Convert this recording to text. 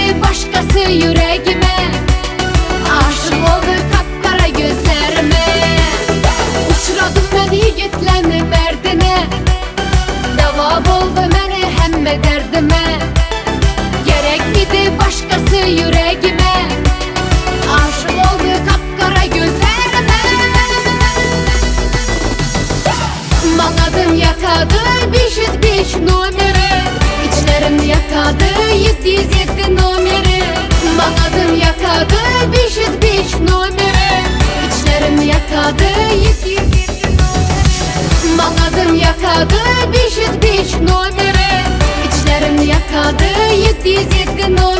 gidi başkası yüreğime. Aşık oldu kapkara gözlerime. Uçradım ben yigitlerin merdine. Cevap oldu meni hemme derdime. Gerek gidi başkası yüreğime. Aşık oldu kapkara gözlerime. Manadım yakadı 505 numara. İçlerim yakadı 707 numara. Manadım yakadı 505 numara. İçlerim yakadı 707 numara. Manadım yakadı 505 numara. İçlerim yakadı 707 numara.